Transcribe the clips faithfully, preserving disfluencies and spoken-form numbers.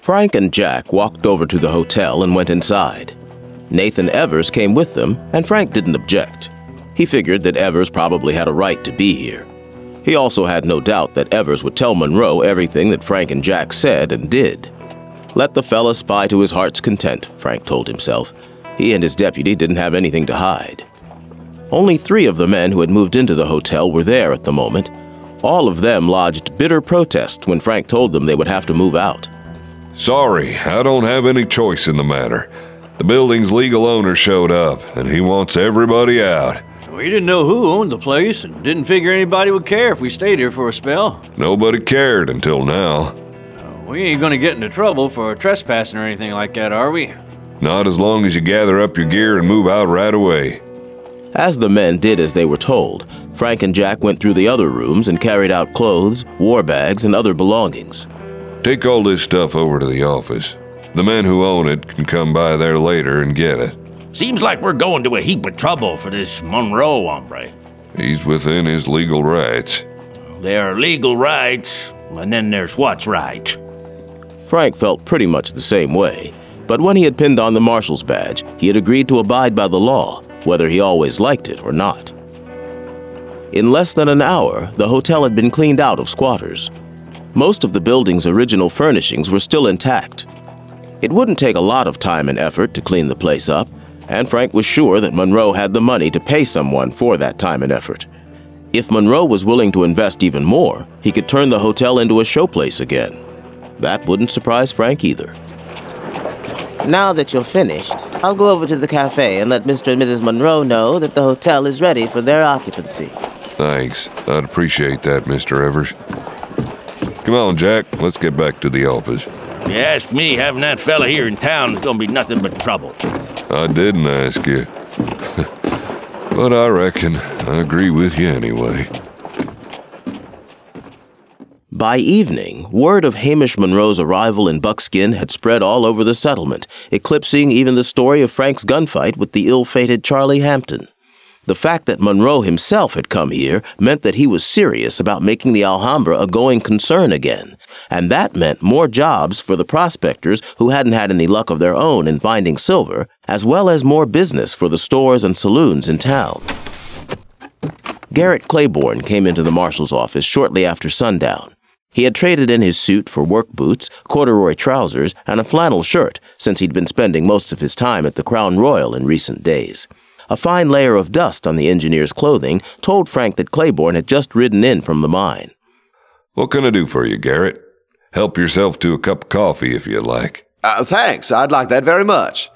Frank and Jack walked over to the hotel and went inside. Nathan Evers came with them, and Frank didn't object. He figured that Evers probably had a right to be here. He also had no doubt that Evers would tell Monroe everything that Frank and Jack said and did. Let the fella spy to his heart's content, Frank told himself. He and his deputy didn't have anything to hide. Only three of the men who had moved into the hotel were there at the moment. All of them lodged bitter protest when Frank told them they would have to move out. Sorry, I don't have any choice in the matter. The building's legal owner showed up, and he wants everybody out. We didn't know who owned the place and didn't figure anybody would care if we stayed here for a spell. Nobody cared until now. We ain't gonna get into trouble for trespassing or anything like that, are we? Not as long as you gather up your gear and move out right away. As the men did as they were told, Frank and Jack went through the other rooms and carried out clothes, war bags, and other belongings. Take all this stuff over to the office. The men who own it can come by there later and get it. Seems like we're going to a heap of trouble for this Monroe hombre. He's within his legal rights. There are legal rights, and then there's what's right. Frank felt pretty much the same way, but when he had pinned on the marshal's badge, he had agreed to abide by the law, whether he always liked it or not. In less than an hour, the hotel had been cleaned out of squatters. Most of the building's original furnishings were still intact. It wouldn't take a lot of time and effort to clean the place up, and Frank was sure that Monroe had the money to pay someone for that time and effort. If Monroe was willing to invest even more, he could turn the hotel into a showplace again. That wouldn't surprise Frank either. Now that you're finished, I'll go over to the cafe and let Mister and Missus Monroe know that the hotel is ready for their occupancy. Thanks. I'd appreciate that, Mister Evers. Come on, Jack. Let's get back to the office. If you ask me, having that fella here in town is gonna be nothing but trouble. I didn't ask you. But I reckon I agree with you anyway. By evening, word of Hamish Monroe's arrival in Buckskin had spread all over the settlement, eclipsing even the story of Frank's gunfight with the ill-fated Charlie Hampton. The fact that Monroe himself had come here meant that he was serious about making the Alhambra a going concern again, and that meant more jobs for the prospectors who hadn't had any luck of their own in finding silver, as well as more business for the stores and saloons in town. Garrett Claiborne came into the marshal's office shortly after sundown. He had traded in his suit for work boots, corduroy trousers, and a flannel shirt since he'd been spending most of his time at the Crown Royal in recent days. A fine layer of dust on the engineer's clothing told Frank that Claiborne had just ridden in from the mine. What can I do for you, Garrett? Help yourself to a cup of coffee if you like. Uh, thanks, I'd like that very much.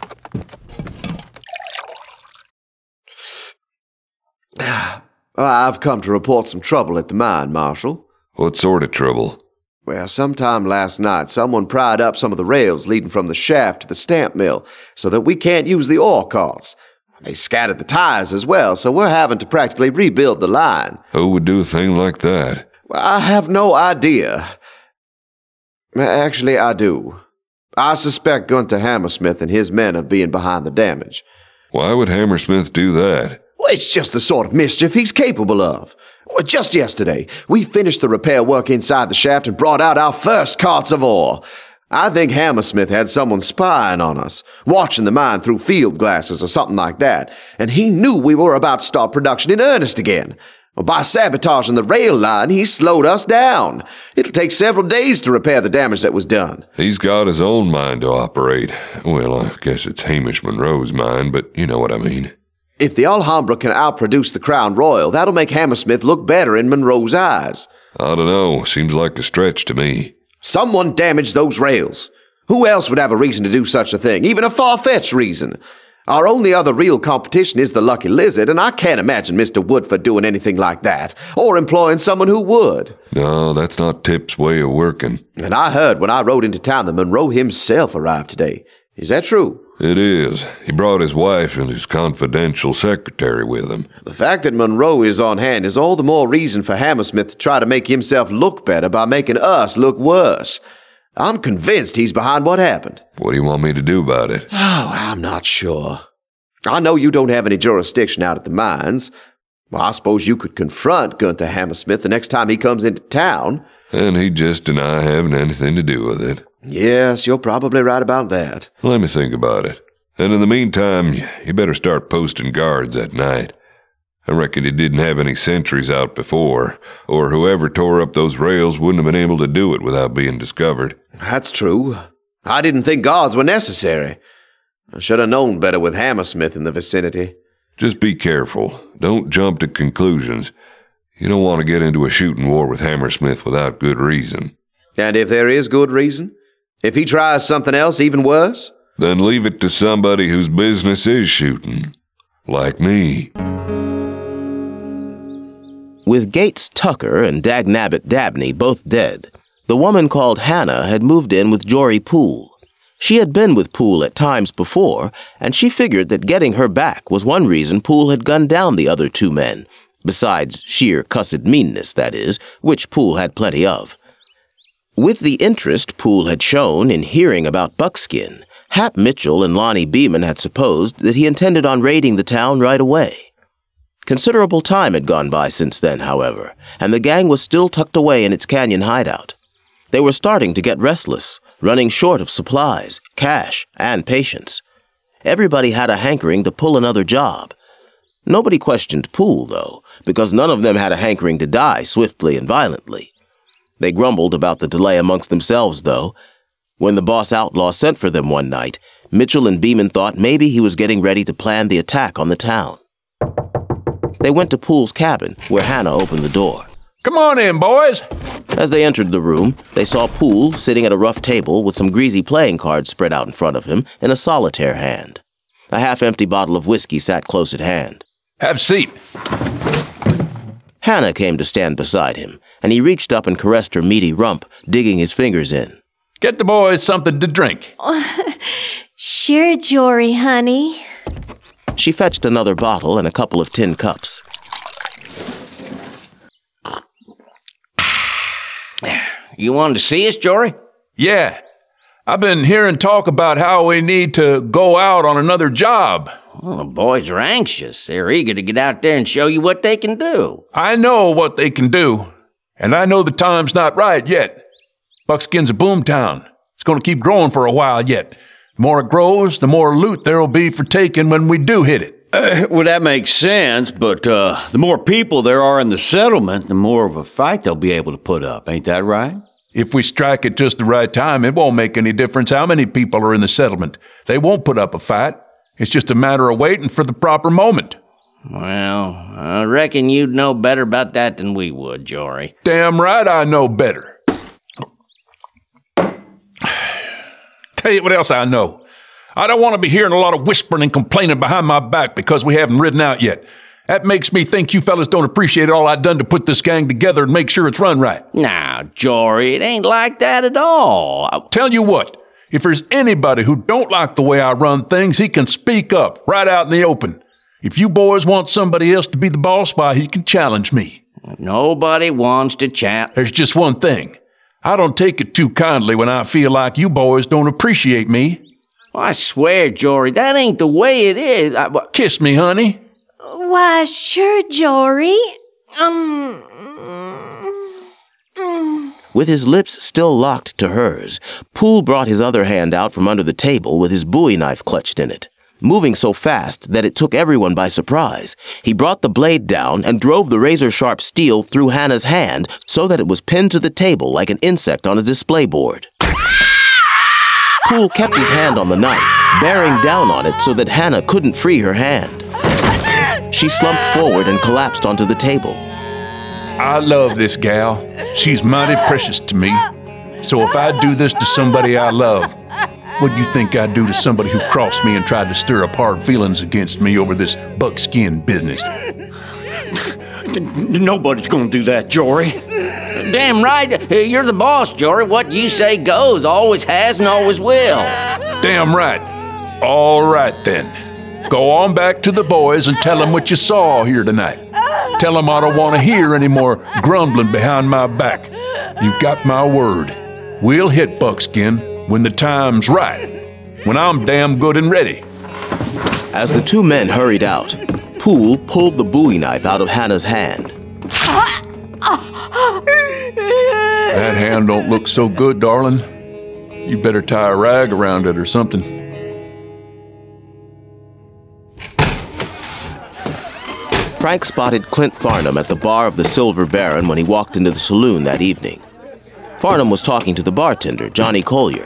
I've come to report some trouble at the mine, Marshal. What sort of trouble? Well, sometime last night, someone pried up some of the rails leading from the shaft to the stamp mill so that we can't use the ore carts. They scattered the tires as well, so we're having to practically rebuild the line. Who would do a thing like that? Well, I have no idea. Actually, I do. I suspect Gunter Hammersmith and his men of being behind the damage. Why would Hammersmith do that? Well, it's just the sort of mischief he's capable of. Well, just yesterday, we finished the repair work inside the shaft and brought out our first carts of ore. I think Hammersmith had someone spying on us, watching the mine through field glasses or something like that, and he knew we were about to start production in earnest again. Well, by sabotaging the rail line, he slowed us down. It'll take several days to repair the damage that was done. He's got his own mine to operate. Well, I guess it's Hamish Monroe's mine, but you know what I mean. If the Alhambra can outproduce the Crown Royal, that'll make Hammersmith look better in Monroe's eyes. I don't know. Seems like a stretch to me. Someone damaged those rails. Who else would have a reason to do such a thing, even a far-fetched reason? Our only other real competition is the Lucky Lizard, and I can't imagine Mister Woodford doing anything like that, or employing someone who would. No, that's not Tip's way of working. And I heard when I rode into town that Monroe himself arrived today. Is that true? It is. He brought his wife and his confidential secretary with him. The fact that Monroe is on hand is all the more reason for Hammersmith to try to make himself look better by making us look worse. I'm convinced he's behind what happened. What do you want me to do about it? Oh, I'm not sure. I know you don't have any jurisdiction out at the mines. Well, I suppose you could confront Gunter Hammersmith the next time he comes into town. And he'd just deny having anything to do with it. Yes, you're probably right about that. Let me think about it. And in the meantime, you better start posting guards at night. I reckon he didn't have any sentries out before, or whoever tore up those rails wouldn't have been able to do it without being discovered. That's true. I didn't think guards were necessary. I should have known better with Hammersmith in the vicinity. Just be careful. Don't jump to conclusions. You don't want to get into a shooting war with Hammersmith without good reason. And if there is good reason? If he tries something else even worse? Then leave it to somebody whose business is shooting. Like me. With Gates Tucker and Dagnabbit Dabney both dead, the woman called Hannah had moved in with Jory Poole. She had been with Poole at times before, and she figured that getting her back was one reason Poole had gunned down the other two men, besides sheer cussed meanness, that is, which Poole had plenty of. With the interest Poole had shown in hearing about Buckskin, Hap Mitchell and Lonnie Beeman had supposed that he intended on raiding the town right away. Considerable time had gone by since then, however, and the gang was still tucked away in its canyon hideout. They were starting to get restless, running short of supplies, cash, and patience. Everybody had a hankering to pull another job. Nobody questioned Poole, though, because none of them had a hankering to die swiftly and violently. They grumbled about the delay amongst themselves, though. When the boss outlaw sent for them one night, Mitchell and Beeman thought maybe he was getting ready to plan the attack on the town. They went to Poole's cabin, where Hannah opened the door. Come on in, boys. As they entered the room, they saw Poole sitting at a rough table with some greasy playing cards spread out in front of him in a solitaire hand. A half-empty bottle of whiskey sat close at hand. Have a seat. Hannah came to stand beside him, and he reached up and caressed her meaty rump, digging his fingers in. Get the boys something to drink. Sure, Jory, honey. She fetched another bottle and a couple of tin cups. You wanted to see us, Jory? Yeah. I've been hearing talk about how we need to go out on another job. Well, the boys are anxious. They're eager to get out there and show you what they can do. I know what they can do, and I know the time's not right yet. Buckskin's a boom town. It's going to keep growing for a while yet. The more it grows, the more loot there'll be for taking when we do hit it. Uh, well, that makes sense, but uh, the more people there are in the settlement, the more of a fight they'll be able to put up. Ain't that right? If we strike at just the right time, it won't make any difference how many people are in the settlement. They won't put up a fight. It's just a matter of waiting for the proper moment. Well, I reckon you'd know better about that than we would, Jory. Damn right I know better. Tell you what else I know. I don't want to be hearing a lot of whispering and complaining behind my back because we haven't ridden out yet. That makes me think you fellas don't appreciate all I've done to put this gang together and make sure it's run right. Now, Jory, it ain't like that at all. I- Tell you what, if there's anybody who don't like the way I run things, he can speak up right out in the open. If you boys want somebody else to be the boss, why, he can challenge me. Nobody wants to chat. There's just one thing. I don't take it too kindly when I feel like you boys don't appreciate me. I swear, Jory, that ain't the way it is. I, wh- Kiss me, honey. Why, sure, Jory. Um. mm. With his lips still locked to hers, Poole brought his other hand out from under the table with his bowie knife clutched in it. Moving so fast that it took everyone by surprise, he brought the blade down and drove the razor-sharp steel through Hannah's hand so that it was pinned to the table like an insect on a display board. Poole kept his hand on the knife, bearing down on it so that Hannah couldn't free her hand. She slumped forward and collapsed onto the table. I love this gal. She's mighty precious to me. So if I do this to somebody I love, what do you think I'd do to somebody who crossed me and tried to stir up hard feelings against me over this buckskin business? Nobody's gonna do that, Jory. Damn right. You're the boss, Jory. What you say goes. Always has and always will. Damn right. All right, then. Go on back to the boys and tell them what you saw here tonight. Tell them I don't want to hear any more grumbling behind my back. You've got my word. We'll hit Buckskin when the time's right. When I'm damn good and ready. As the two men hurried out, Poole pulled the bowie knife out of Hannah's hand. That hand don't look so good, darling. You better tie a rag around it or something. Frank spotted Clint Farnham at the bar of the Silver Baron when he walked into the saloon that evening. Farnham was talking to the bartender, Johnny Collier.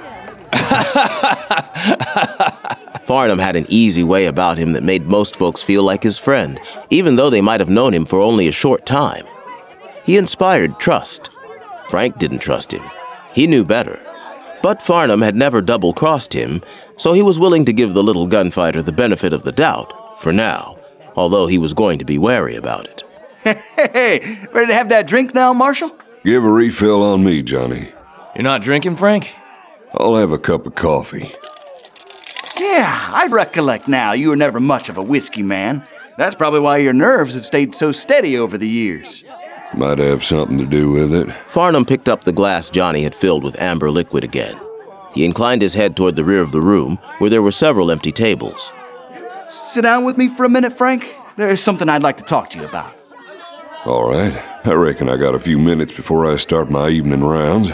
Farnham had an easy way about him that made most folks feel like his friend, even though they might have known him for only a short time. He inspired trust. Frank didn't trust him. He knew better. But Farnham had never double-crossed him, so he was willing to give the little gunfighter the benefit of the doubt, for now, although he was going to be wary about it. Hey, ready to have that drink now, Marshal? Give a refill on me, Johnny. You're not drinking, Frank? I'll have a cup of coffee. Yeah, I recollect now you were never much of a whiskey man. That's probably why your nerves have stayed so steady over the years. Might have something to do with it. Farnham picked up the glass Johnny had filled with amber liquid again. He inclined his head toward the rear of the room, where there were several empty tables. Sit down with me for a minute, Frank. There's something I'd like to talk to you about. All right. I reckon I got a few minutes before I start my evening rounds.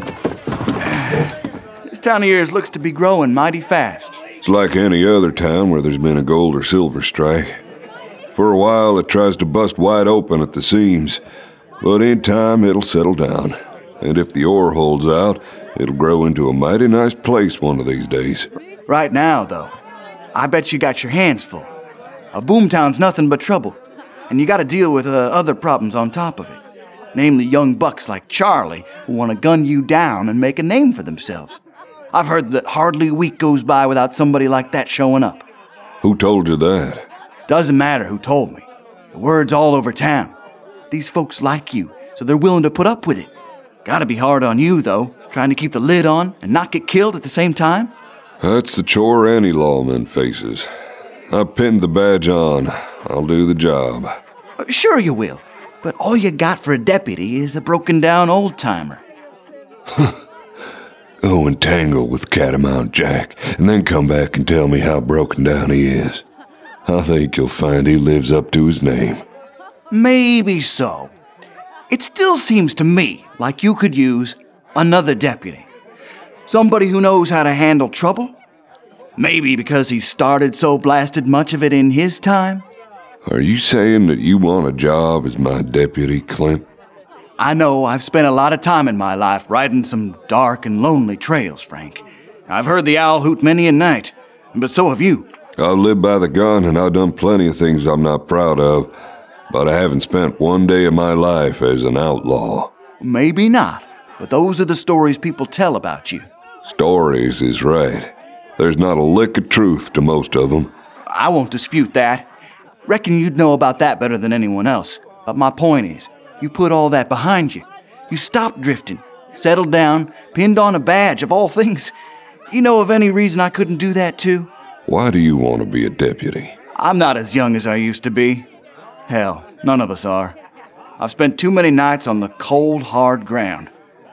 This town of yours looks to be growing mighty fast. It's like any other town where there's been a gold or silver strike. For a while, it tries to bust wide open at the seams, but in time, it'll settle down. And if the ore holds out, it'll grow into a mighty nice place one of these days. Right now, though, I bet you got your hands full. A boomtown's nothing but trouble, and you gotta deal with uh, other problems on top of it. Namely, young bucks like Charlie who want to gun you down and make a name for themselves. I've heard that hardly a week goes by without somebody like that showing up. Who told you that? Doesn't matter who told me. The word's all over town. These folks like you, so they're willing to put up with it. Gotta be hard on you, though, trying to keep the lid on and not get killed at the same time. That's the chore any lawman faces. I pinned the badge on. I'll do the job. Uh, sure you will, but all you got for a deputy is a broken-down old-timer. Go and tangle with Catamount Jack, and then come back and tell me how broken down he is. I think you'll find he lives up to his name. Maybe so. It still seems to me like you could use another deputy. Somebody who knows how to handle trouble. Maybe because he started so blasted much of it in his time. Are you saying that you want a job as my deputy, Clint? I know I've spent a lot of time in my life riding some dark and lonely trails, Frank. I've heard the owl hoot many a night, but so have you. I've lived by the gun and I've done plenty of things I'm not proud of, but I haven't spent one day of my life as an outlaw. Maybe not, but those are the stories people tell about you. Stories is right. There's not a lick of truth to most of them. I won't dispute that. Reckon you'd know about that better than anyone else. But my point is, you put all that behind you. You stopped drifting, settled down, pinned on a badge of all things. You know of any reason I couldn't do that too? Why do you want to be a deputy? I'm not as young as I used to be. Hell, none of us are. I've spent too many nights on the cold, hard ground.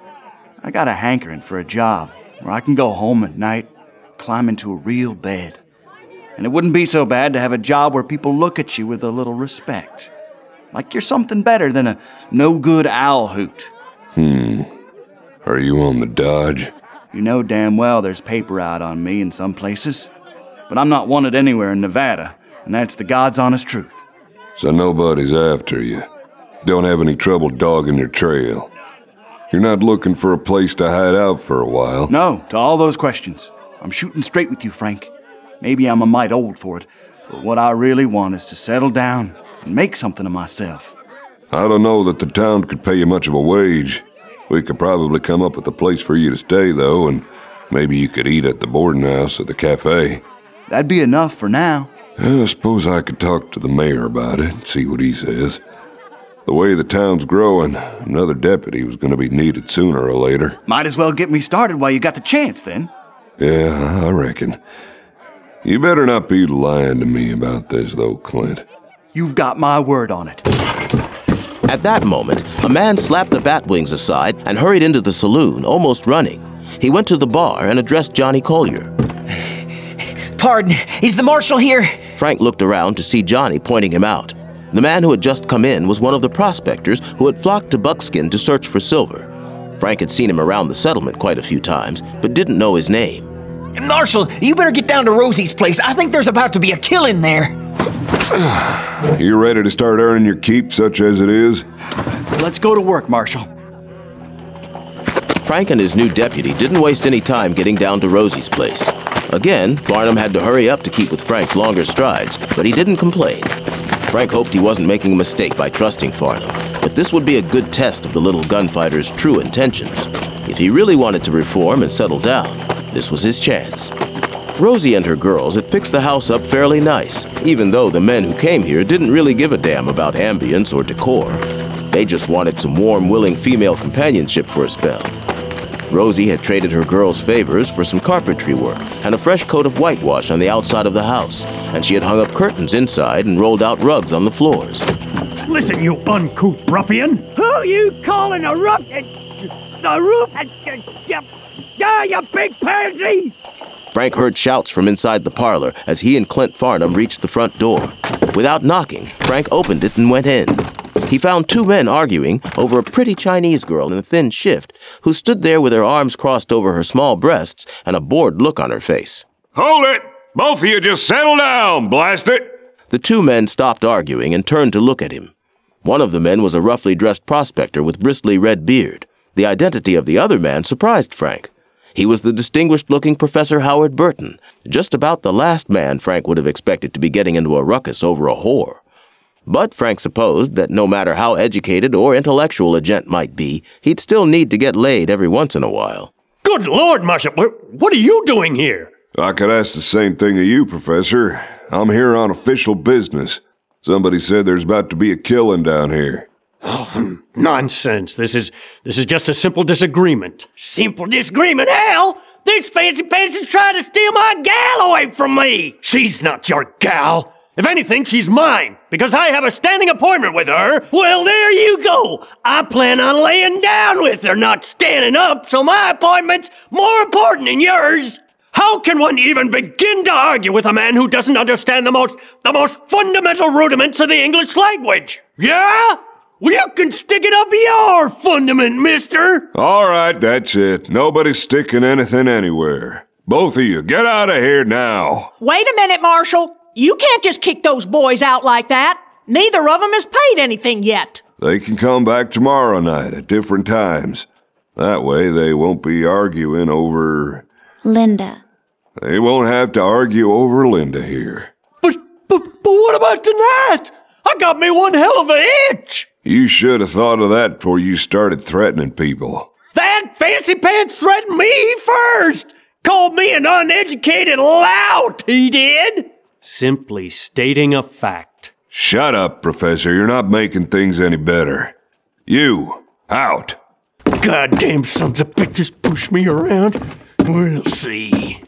I got a hankering for a job where I can go home at night, climb into a real bed. And it wouldn't be so bad to have a job where people look at you with a little respect. Like you're something better than a no-good owl hoot. Hmm. Are you on the dodge? You know damn well there's paper out on me in some places. But I'm not wanted anywhere in Nevada, and that's the God's honest truth. So nobody's after you. Don't have any trouble dogging your trail. You're not looking for a place to hide out for a while. No, to all those questions. I'm shooting straight with you, Frank. Maybe I'm a mite old for it, but what I really want is to settle down and make something of myself. I don't know that the town could pay you much of a wage. We could probably come up with a place for you to stay, though, and maybe you could eat at the boarding house or the cafe. That'd be enough for now. I suppose I could talk to the mayor about it and see what he says. The way the town's growing, another deputy was going to be needed sooner or later. Might as well get me started while you got the chance, then. Yeah, I reckon. You better not be lying to me about this, though, Clint. You've got my word on it. At that moment, a man slapped the batwings aside and hurried into the saloon, almost running. He went to the bar and addressed Johnny Collier. Pardon, is the marshal here? Frank looked around to see Johnny pointing him out. The man who had just come in was one of the prospectors who had flocked to Buckskin to search for silver. Frank had seen him around the settlement quite a few times, but didn't know his name. Marshal, you better get down to Rosie's place. I think there's about to be a killing there. You ready to start earning your keep, such as it is? Let's go to work, Marshal. Frank and his new deputy didn't waste any time getting down to Rosie's place. Again, Farnham had to hurry up to keep with Frank's longer strides, but he didn't complain. Frank hoped he wasn't making a mistake by trusting Farnham, but this would be a good test of the little gunfighter's true intentions. If he really wanted to reform and settle down, this was his chance. Rosie and her girls had fixed the house up fairly nice, even though the men who came here didn't really give a damn about ambience or decor. They just wanted some warm, willing female companionship for a spell. Rosie had traded her girls' favors for some carpentry work and a fresh coat of whitewash on the outside of the house, and she had hung up curtains inside and rolled out rugs on the floors. Listen, you uncouth ruffian! Who you calling a ruffian? The roof has... Yeah, you big pansy! Frank heard shouts from inside the parlor as he and Clint Farnham reached the front door. Without knocking, Frank opened it and went in. He found two men arguing over a pretty Chinese girl in a thin shift who stood there with her arms crossed over her small breasts and a bored look on her face. Hold it! Both of you just settle down, blast it! The two men stopped arguing and turned to look at him. One of the men was a roughly dressed prospector with bristly red beard. The identity of the other man surprised Frank. He was the distinguished-looking Professor Howard Burton, just about the last man Frank would have expected to be getting into a ruckus over a whore. But Frank supposed that no matter how educated or intellectual a gent might be, he'd still need to get laid every once in a while. Good Lord, Marshal, what are you doing here? I could ask the same thing of you, Professor. I'm here on official business. Somebody said there's about to be a killing down here. Oh, nonsense. This is this is just a simple disagreement. Simple disagreement, hell! This fancy pants is trying to steal my gal away from me! She's not your gal! If anything, she's mine, because I have a standing appointment with her. Well, there you go. I plan on laying down with her, not standing up, so my appointment's more important than yours. How can one even begin to argue with a man who doesn't understand the most, the most fundamental rudiments of the English language? Yeah? Well, you can stick it up your fundament, mister. All right, that's it. Nobody's sticking anything anywhere. Both of you, get out of here now. Wait a minute, Marshal. You can't just kick those boys out like that. Neither of them has paid anything yet. They can come back tomorrow night at different times. That way they won't be arguing over... Linda. They won't have to argue over Linda here. But, but, but what about tonight? I got me one hell of a itch. You should have thought of that before you started threatening people. That fancy pants threatened me first. Called me an uneducated lout, he did. Simply stating a fact. Shut up, Professor. You're not making things any better. You, out. Goddamn sons of bitches push me around. We'll see.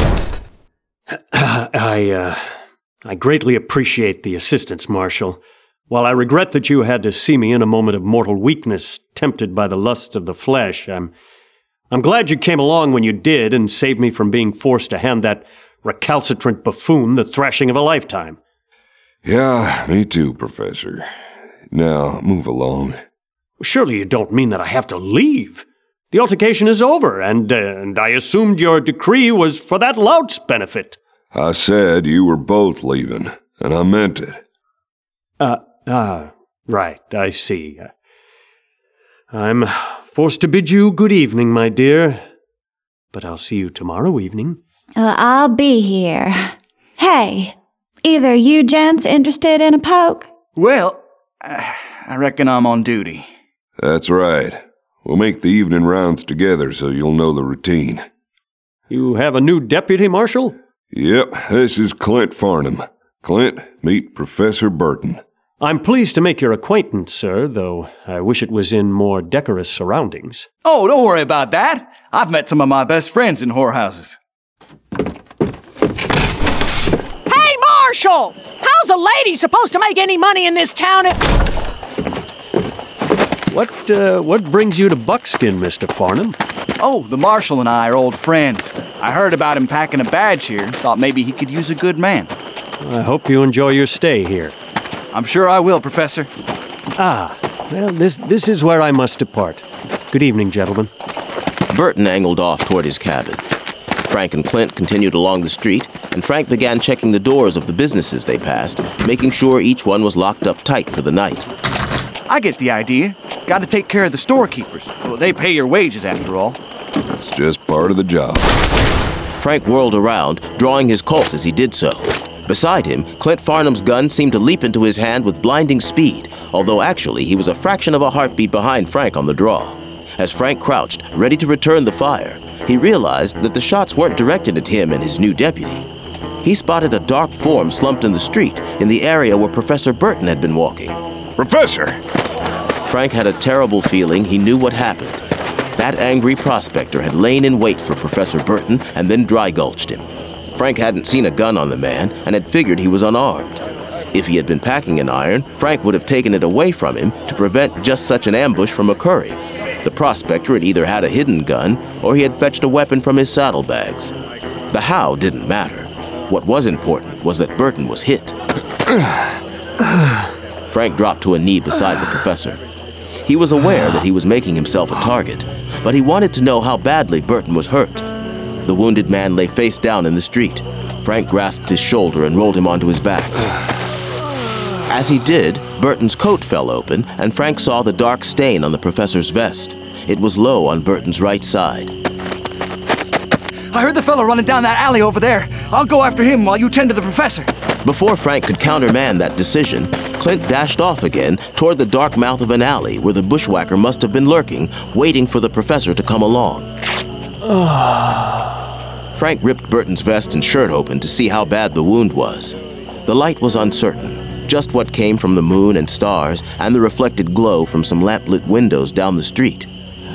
I, uh, I greatly appreciate the assistance, Marshal. While I regret that you had to see me in a moment of mortal weakness, tempted by the lusts of the flesh, I'm, I'm glad you came along when you did and saved me from being forced to hand that recalcitrant buffoon the thrashing of a lifetime. Yeah, me too, Professor. Now, move along. Surely you don't mean that I have to leave. The altercation is over, and, uh, and I assumed your decree was for that lout's benefit. I said you were both leaving, and I meant it. Uh, ah, right, I see. I'm forced to bid you good evening, my dear. But I'll see you tomorrow evening. Uh, I'll be here. Hey, either you gents interested in a poke? Well, uh, I reckon I'm on duty. That's right. We'll make the evening rounds together so you'll know the routine. You have a new deputy, Marshal? Yep, this is Clint Farnham. Clint, meet Professor Burton. I'm pleased to make your acquaintance, sir, though I wish it was in more decorous surroundings. Oh, don't worry about that. I've met some of my best friends in whorehouses. Hey, Marshal! How's a lady supposed to make any money in this town? What, uh, what brings you to Buckskin, Mister Farnham? Oh, the Marshal and I are old friends. I heard about him packing a badge here. Thought maybe he could use a good man. I hope you enjoy your stay here. I'm sure I will, Professor. Ah, well, this, this is where I must depart. Good evening, gentlemen. Burton angled off toward his cabin. Frank and Clint continued along the street, and Frank began checking the doors of the businesses they passed, making sure each one was locked up tight for the night. I get the idea. Got to take care of the storekeepers. Well, they pay your wages, after all. It's just part of the job. Frank whirled around, drawing his Colt as he did so. Beside him, Clint Farnham's gun seemed to leap into his hand with blinding speed, although actually he was a fraction of a heartbeat behind Frank on the draw. As Frank crouched, ready to return the fire, he realized that the shots weren't directed at him and his new deputy. He spotted a dark form slumped in the street, in the area where Professor Burton had been walking. Professor! Frank had a terrible feeling he knew what happened. That angry prospector had lain in wait for Professor Burton and then dry-gulched him. Frank hadn't seen a gun on the man and had figured he was unarmed. If he had been packing an iron, Frank would have taken it away from him to prevent just such an ambush from occurring. The prospector had either had a hidden gun or he had fetched a weapon from his saddlebags. The how didn't matter. What was important was that Burton was hit. Frank dropped to a knee beside the professor. He was aware that he was making himself a target, but he wanted to know how badly Burton was hurt. The wounded man lay face down in the street. Frank grasped his shoulder and rolled him onto his back. As he did, Burton's coat fell open, and Frank saw the dark stain on the professor's vest. It was low on Burton's right side. I heard the fellow running down that alley over there. I'll go after him while you tend to the professor. Before Frank could countermand that decision, Clint dashed off again toward the dark mouth of an alley where the bushwhacker must have been lurking, waiting for the professor to come along. Frank ripped Burton's vest and shirt open to see how bad the wound was. The light was uncertain, just what came from the moon and stars and the reflected glow from some lamplit windows down the street.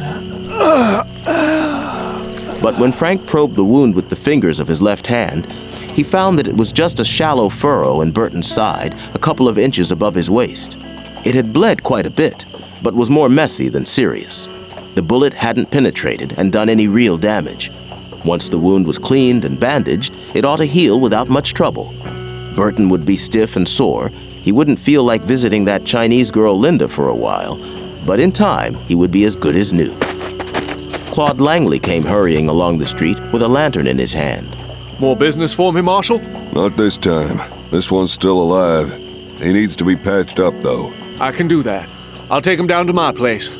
But when Frank probed the wound with the fingers of his left hand, he found that it was just a shallow furrow in Burton's side, a couple of inches above his waist. It had bled quite a bit, but was more messy than serious. The bullet hadn't penetrated and done any real damage. Once the wound was cleaned and bandaged, it ought to heal without much trouble. Burton would be stiff and sore. He wouldn't feel like visiting that Chinese girl Linda for a while, but in time, he would be as good as new. Claude Langley came hurrying along the street with a lantern in his hand. More business for me, Marshal? Not this time. This one's still alive. He needs to be patched up, though. I can do that. I'll take him down to my place.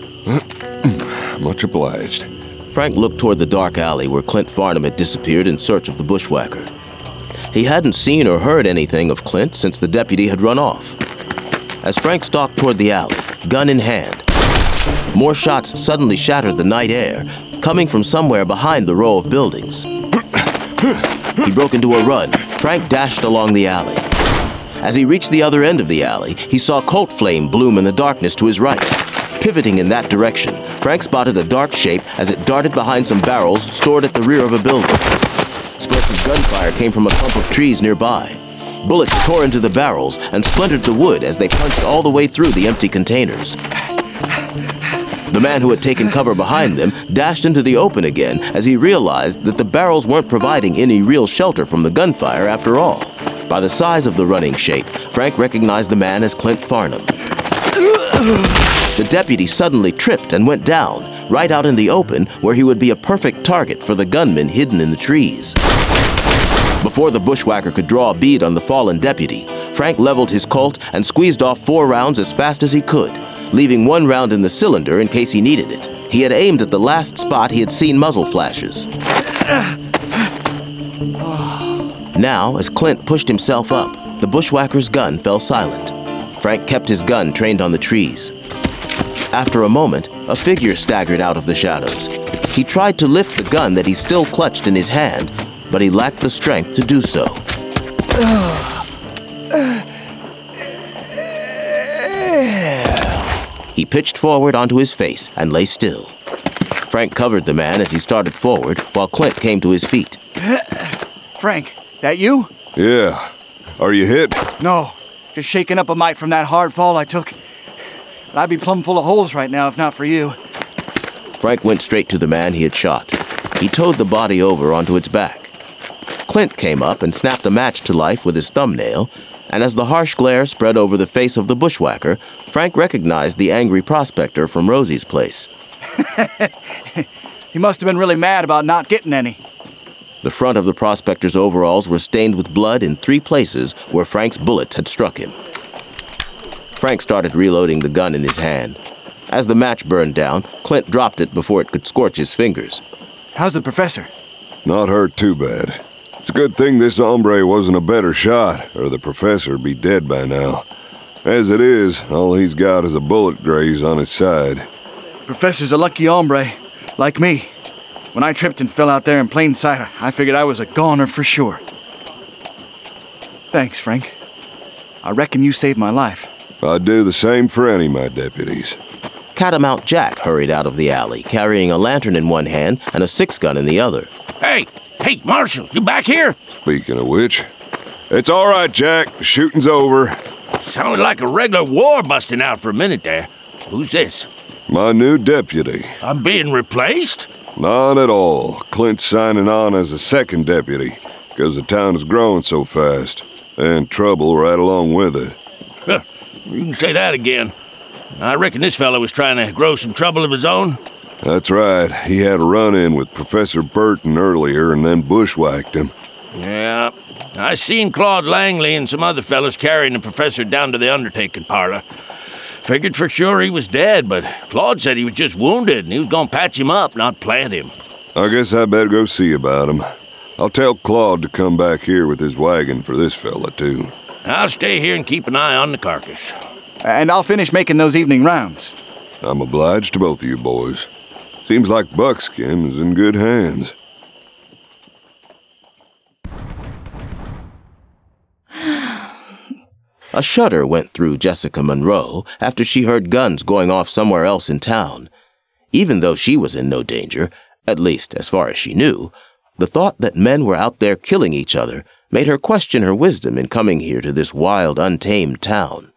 Much obliged. Frank looked toward the dark alley where Clint Farnham had disappeared in search of the bushwhacker. He hadn't seen or heard anything of Clint since the deputy had run off. As Frank stalked toward the alley, gun in hand, more shots suddenly shattered the night air, coming from somewhere behind the row of buildings. He broke into a run. Frank dashed along the alley. As he reached the other end of the alley, he saw Colt flame bloom in the darkness to his right. Pivoting in that direction, Frank spotted a dark shape as it darted behind some barrels stored at the rear of a building. Spurts of gunfire came from a clump of trees nearby. Bullets tore into the barrels and splintered the wood as they punched all the way through the empty containers. The man who had taken cover behind them dashed into the open again as he realized that the barrels weren't providing any real shelter from the gunfire after all. By the size of the running shape, Frank recognized the man as Clint Farnham. The deputy suddenly tripped and went down, right out in the open where he would be a perfect target for the gunman hidden in the trees. Before the bushwhacker could draw a bead on the fallen deputy, Frank leveled his Colt and squeezed off four rounds as fast as he could, leaving one round in the cylinder in case he needed it. He had aimed at the last spot he had seen muzzle flashes. Now, as Clint pushed himself up, the bushwhacker's gun fell silent. Frank kept his gun trained on the trees. After a moment, a figure staggered out of the shadows. He tried to lift the gun that he still clutched in his hand, but he lacked the strength to do so. He pitched forward onto his face and lay still. Frank covered the man as he started forward, while Clint came to his feet. Frank, that you? Yeah. Are you hit? No, just shaking up a mite from that hard fall I took. But I'd be plumb full of holes right now if not for you. Frank went straight to the man he had shot. He towed the body over onto its back. Clint came up and snapped a match to life with his thumbnail, and as the harsh glare spread over the face of the bushwhacker, Frank recognized the angry prospector from Rosie's place. He must have been really mad about not getting any. The front of the prospector's overalls were stained with blood in three places where Frank's bullets had struck him. Frank started reloading the gun in his hand. As the match burned down, Clint dropped it before it could scorch his fingers. How's the professor? Not hurt too bad. It's a good thing this hombre wasn't a better shot, or the professor'd be dead by now. As it is, all he's got is a bullet graze on his side. Professor's a lucky hombre, like me. When I tripped and fell out there in plain sight, I figured I was a goner for sure. Thanks, Frank. I reckon you saved my life. I'd do the same for any of my deputies. Catamount Jack hurried out of the alley, carrying a lantern in one hand and a six-gun in the other. Hey, hey, Marshal, you back here? Speaking of which, it's all right, Jack. The shooting's over. Sounded like a regular war busting out for a minute there. Who's this? My new deputy. I'm being replaced? Not at all. Clint's signing on as a second deputy, because the town is growing so fast, and trouble right along with it. Huh, you can say that again. I reckon this fellow was trying to grow some trouble of his own. That's right. He had a run-in with Professor Burton earlier and then bushwhacked him. Yeah, I seen Claude Langley and some other fellas carrying the professor down to the undertaking parlor. Figured for sure he was dead, but Claude said he was just wounded and he was gonna patch him up, not plant him. I guess I better go see about him. I'll tell Claude to come back here with his wagon for this fella, too. I'll stay here and keep an eye on the carcass. And I'll finish making those evening rounds. I'm obliged to both of you boys. Seems like Buckskin is in good hands. A shudder went through Jessica Monroe after she heard guns going off somewhere else in town. Even though she was in no danger, at least as far as she knew, the thought that men were out there killing each other made her question her wisdom in coming here to this wild, untamed town.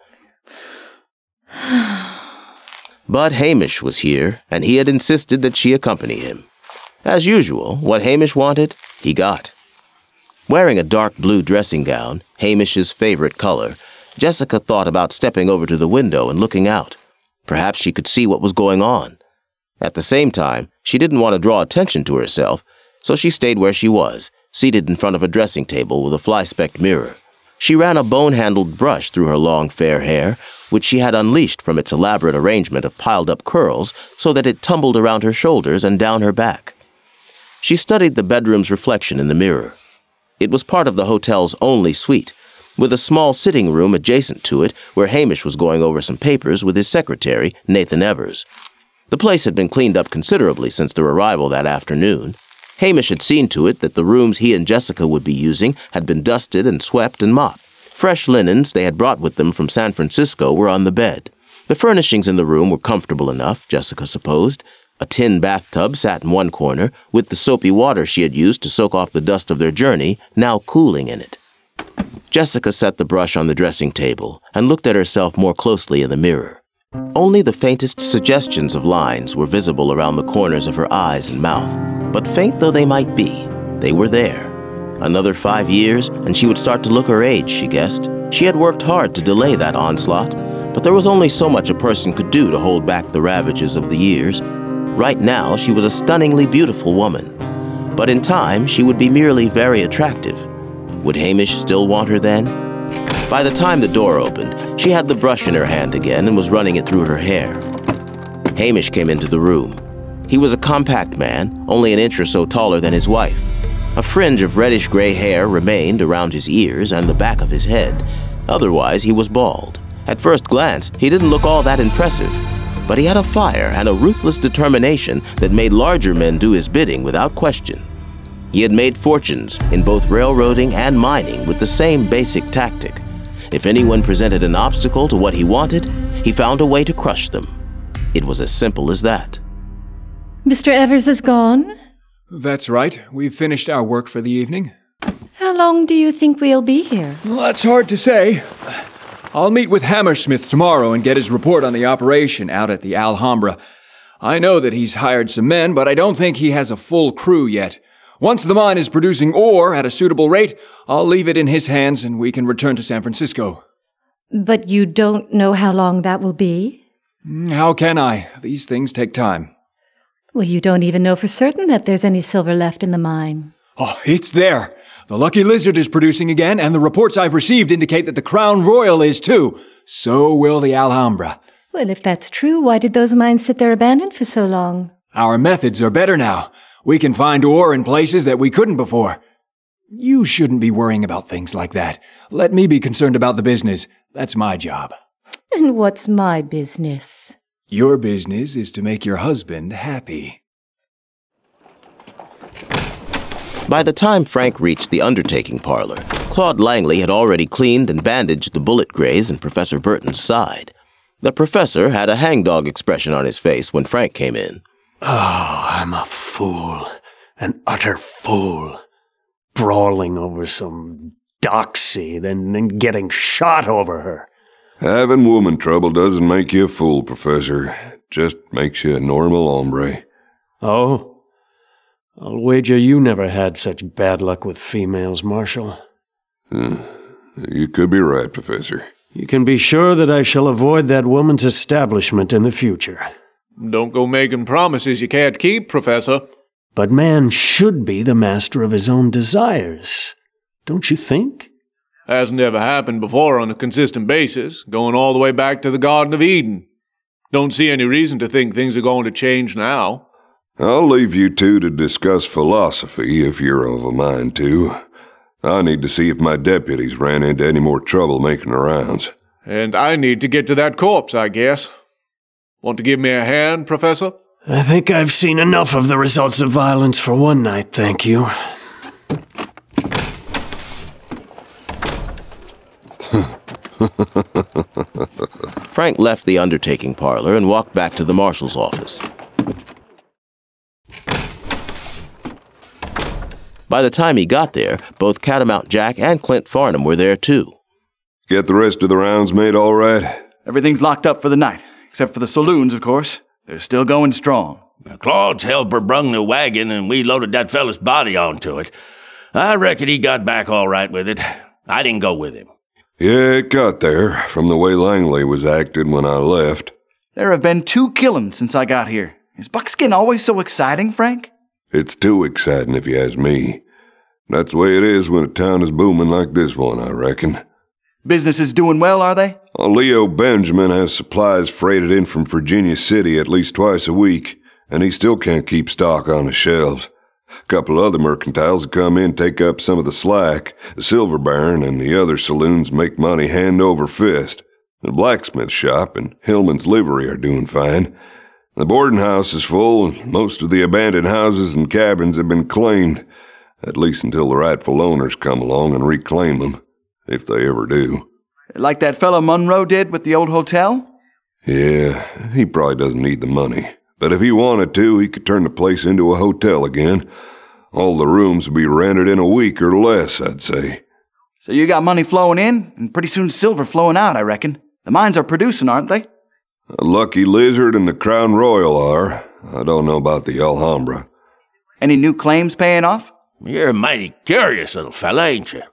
But Hamish was here, and he had insisted that she accompany him. As usual, what Hamish wanted, he got. Wearing a dark blue dressing gown, Hamish's favorite color, Jessica thought about stepping over to the window and looking out. Perhaps she could see what was going on. At the same time, she didn't want to draw attention to herself, so she stayed where she was, seated in front of a dressing table with a fly-specked mirror. She ran a bone-handled brush through her long fair hair, which she had unleashed from its elaborate arrangement of piled-up curls so that it tumbled around her shoulders and down her back. She studied the bedroom's reflection in the mirror. It was part of the hotel's only suite, with a small sitting room adjacent to it where Hamish was going over some papers with his secretary, Nathan Evers. The place had been cleaned up considerably since their arrival that afternoon. Hamish had seen to it that the rooms he and Jessica would be using had been dusted and swept and mopped. Fresh linens they had brought with them from San Francisco were on the bed. The furnishings in the room were comfortable enough, Jessica supposed. A tin bathtub sat in one corner, with the soapy water she had used to soak off the dust of their journey now cooling in it. Jessica set the brush on the dressing table and looked at herself more closely in the mirror. Only the faintest suggestions of lines were visible around the corners of her eyes and mouth, but faint though they might be, they were there. Another five years, and she would start to look her age, she guessed. She had worked hard to delay that onslaught, but there was only so much a person could do to hold back the ravages of the years. Right now, she was a stunningly beautiful woman, but in time, she would be merely very attractive. Would Hamish still want her then? By the time the door opened, she had the brush in her hand again and was running it through her hair. Hamish came into the room. He was a compact man, only an inch or so taller than his wife. A fringe of reddish-gray hair remained around his ears and the back of his head. Otherwise, he was bald. At first glance, he didn't look all that impressive, but he had a fire and a ruthless determination that made larger men do his bidding without question. He had made fortunes in both railroading and mining with the same basic tactic. If anyone presented an obstacle to what he wanted, he found a way to crush them. It was as simple as that. Mister Evers is gone? That's right. We've finished our work for the evening. How long do you think we'll be here? Well, that's hard to say. I'll meet with Hammersmith tomorrow and get his report on the operation out at the Alhambra. I know that he's hired some men, but I don't think he has a full crew yet. Once the mine is producing ore at a suitable rate, I'll leave it in his hands and we can return to San Francisco. But you don't know how long that will be? How can I? These things take time. Well, you don't even know for certain that there's any silver left in the mine. Oh, it's there. The Lucky Lizard is producing again, and the reports I've received indicate that the Crown Royal is too. So will the Alhambra. Well, if that's true, why did those mines sit there abandoned for so long? Our methods are better now. We can find ore in places that we couldn't before. You shouldn't be worrying about things like that. Let me be concerned about the business. That's my job. And what's my business? Your business is to make your husband happy. By the time Frank reached the undertaking parlor, Claude Langley had already cleaned and bandaged the bullet graze in Professor Burton's side. The professor had a hangdog expression on his face when Frank came in. Oh, I'm a fool. An utter fool. Brawling over some doxy, then, then getting shot over her. Having woman trouble doesn't make you a fool, Professor. It just makes you a normal hombre. Oh? I'll wager you never had such bad luck with females, Marshal. Uh, you could be right, Professor. You can be sure that I shall avoid that woman's establishment in the future. Don't go making promises you can't keep, Professor. But man should be the master of his own desires. Don't you think? Hasn't ever happened before on a consistent basis, going all the way back to the Garden of Eden. Don't see any reason to think things are going to change now. I'll leave you two to discuss philosophy if you're of a mind to. I need to see if my deputies ran into any more trouble making the rounds. And I need to get to that corpse, I guess. Want to give me a hand, Professor? I think I've seen enough of the results of violence for one night, thank you. Frank left the undertaking parlor and walked back to the marshal's office. By the time he got there, both Catamount Jack and Clint Farnham were there too. Get the rest of the rounds made all right? Everything's locked up for the night, except for the saloons, of course. They're still going strong. Claude's helper brung the wagon, and we loaded that fella's body onto it. I reckon he got back all right with it. I didn't go with him. Yeah, it got there, from the way Langley was acting when I left. There have been two killings since I got here. Is buckskin always so exciting, Frank? It's too exciting if you ask me. That's the way it is when a town is booming like this one, I reckon. Business is doing well, are they? Well, Leo Benjamin has supplies freighted in from Virginia City at least twice a week, and he still can't keep stock on his shelves. A couple other mercantiles have come in and take up some of the slack. The Silver Baron and the other saloons make money hand over fist. The blacksmith shop and Hillman's livery are doing fine. The boarding house is full, and most of the abandoned houses and cabins have been claimed, at least until the rightful owners come along and reclaim them, if they ever do. Like that fellow Monroe did with the old hotel? Yeah, he probably doesn't need the money. But if he wanted to, he could turn the place into a hotel again. All the rooms would be rented in a week or less, I'd say. So you got money flowing in, and pretty soon silver flowing out, I reckon. The mines are producing, aren't they? A Lucky Lizard and the Crown Royal are. I don't know about the Alhambra. Any new claims paying off? You're a mighty curious little fella, ain't you?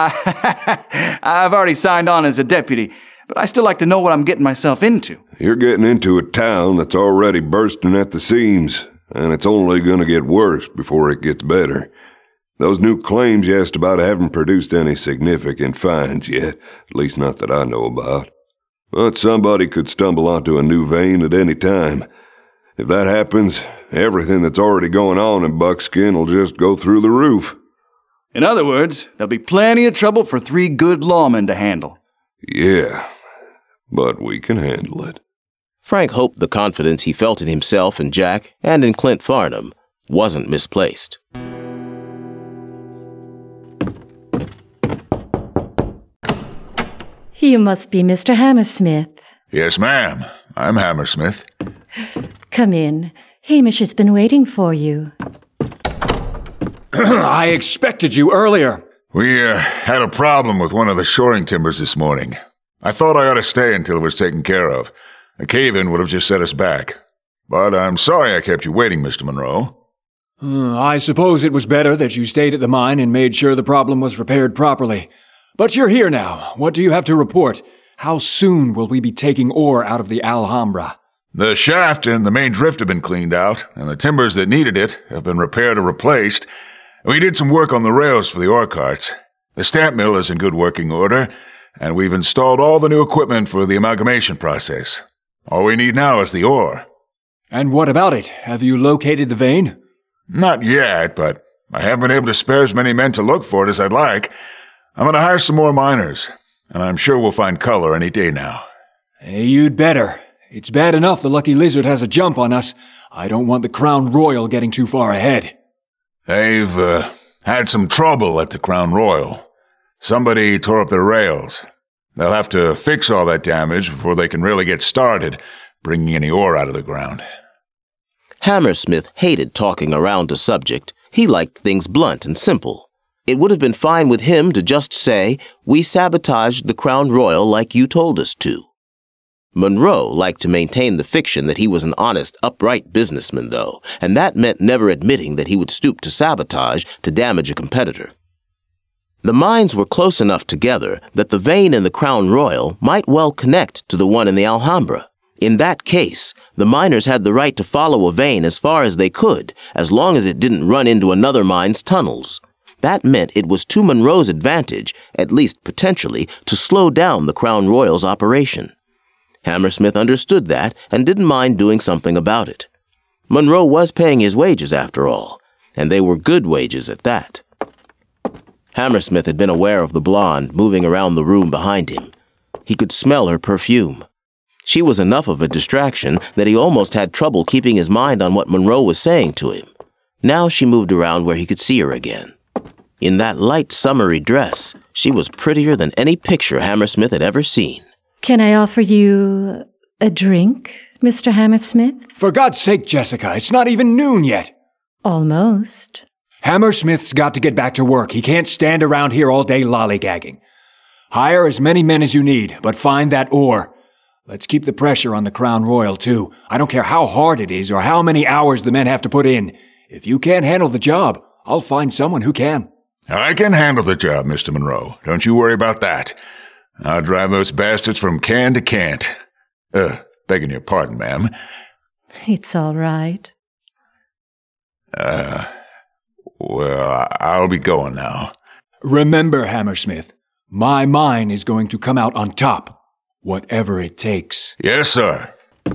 I, I've already signed on as a deputy, but I still like to know what I'm getting myself into. You're getting into a town that's already bursting at the seams, and it's only going to get worse before it gets better. Those new claims you asked about haven't produced any significant finds yet, at least not that I know about. But somebody could stumble onto a new vein at any time. If that happens, everything that's already going on in Buckskin will just go through the roof. In other words, there'll be plenty of trouble for three good lawmen to handle. Yeah, but we can handle it. Frank hoped the confidence he felt in himself and Jack, and in Clint Farnham, wasn't misplaced. You must be Mister Hammersmith. Yes, ma'am. I'm Hammersmith. Come in. Hamish has been waiting for you. I expected you earlier. We uh, had a problem with one of the shoring timbers this morning. I thought I ought to stay until it was taken care of. A cave-in would have just set us back. But I'm sorry I kept you waiting, Mister Monroe. Uh, I suppose it was better that you stayed at the mine and made sure the problem was repaired properly. But you're here now. What do you have to report? How soon will we be taking ore out of the Alhambra? The shaft and the main drift have been cleaned out, and the timbers that needed it have been repaired or replaced. We did some work on the rails for the ore carts. The stamp mill is in good working order, and we've installed all the new equipment for the amalgamation process. All we need now is the ore. And what about it? Have you located the vein? Not yet, but I haven't been able to spare as many men to look for it as I'd like. I'm going to hire some more miners, and I'm sure we'll find color any day now. Hey, you'd better. It's bad enough the Lucky Lizard has a jump on us. I don't want the Crown Royal getting too far ahead. They've uh, had some trouble at the Crown Royal. Somebody tore up their rails. They'll have to fix all that damage before they can really get started bringing any ore out of the ground. Hammersmith hated talking around a subject. He liked things blunt and simple. It would have been fine with him to just say, "We sabotaged the Crown Royal like you told us to." Monroe liked to maintain the fiction that he was an honest, upright businessman, though, and that meant never admitting that he would stoop to sabotage to damage a competitor. The mines were close enough together that the vein in the Crown Royal might well connect to the one in the Alhambra. In that case, the miners had the right to follow a vein as far as they could, as long as it didn't run into another mine's tunnels. That meant it was to Monroe's advantage, at least potentially, to slow down the Crown Royal's operation. Hammersmith understood that and didn't mind doing something about it. Monroe was paying his wages after all, and they were good wages at that. Hammersmith had been aware of the blonde moving around the room behind him. He could smell her perfume. She was enough of a distraction that he almost had trouble keeping his mind on what Monroe was saying to him. Now she moved around where he could see her again. In that light summery dress, she was prettier than any picture Hammersmith had ever seen. Can I offer you a drink, Mister Hammersmith? For God's sake, Jessica, it's not even noon yet. Almost. Hammersmith's got to get back to work. He can't stand around here all day lollygagging. Hire as many men as you need, but find that ore. Let's keep the pressure on the Crown Royal, too. I don't care how hard it is or how many hours the men have to put in. If you can't handle the job, I'll find someone who can. I can handle the job, Mister Monroe. Don't you worry about that. I'll drive those bastards from can to can't. Uh, begging your pardon, ma'am. It's all right. Uh, well, I'll be going now. Remember, Hammersmith, my mine is going to come out on top, whatever it takes. Yes, sir.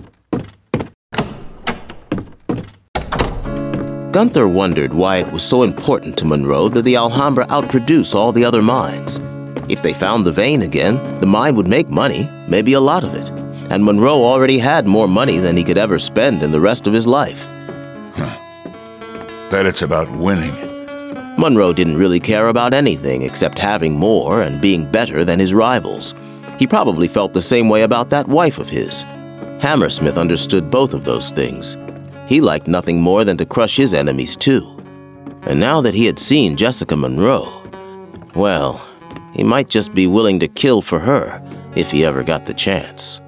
Gunther wondered why it was so important to Monroe that the Alhambra outproduce all the other mines. If they found the vein again, the mine would make money, maybe a lot of it. And Monroe already had more money than he could ever spend in the rest of his life. Huh. Bet it's about winning. Monroe didn't really care about anything except having more and being better than his rivals. He probably felt the same way about that wife of his. Hammersmith understood both of those things. He liked nothing more than to crush his enemies, too. And now that he had seen Jessica Monroe, well, he might just be willing to kill for her if he ever got the chance.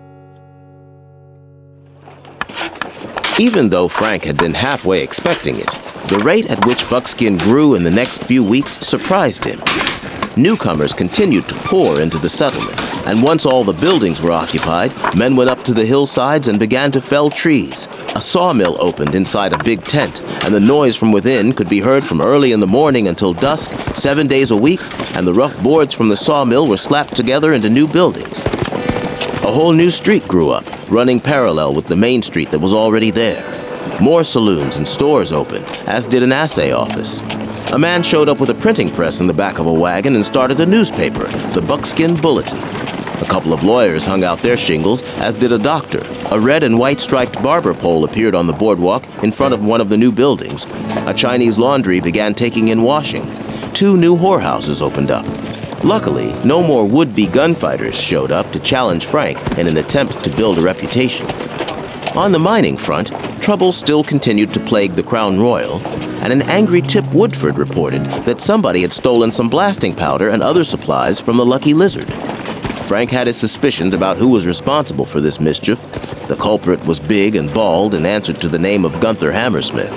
Even though Frank had been halfway expecting it, the rate at which Buckskin grew in the next few weeks surprised him. Newcomers continued to pour into the settlement, and once all the buildings were occupied, men went up to the hillsides and began to fell trees. A sawmill opened inside a big tent, and the noise from within could be heard from early in the morning until dusk, seven days a week, and the rough boards from the sawmill were slapped together into new buildings. A whole new street grew up, running parallel with the main street that was already there. More saloons and stores opened, as did an assay office. A man showed up with a printing press in the back of a wagon and started a newspaper, the Buckskin Bulletin. A couple of lawyers hung out their shingles, as did a doctor. A red and white striped barber pole appeared on the boardwalk in front of one of the new buildings. A Chinese laundry began taking in washing. Two new whorehouses opened up. Luckily, no more would-be gunfighters showed up to challenge Frank in an attempt to build a reputation. On the mining front, trouble still continued to plague the Crown Royal, and an angry Tip Woodford reported that somebody had stolen some blasting powder and other supplies from the Lucky Lizard. Frank had his suspicions about who was responsible for this mischief. The culprit was big and bald and answered to the name of Gunther Hammersmith.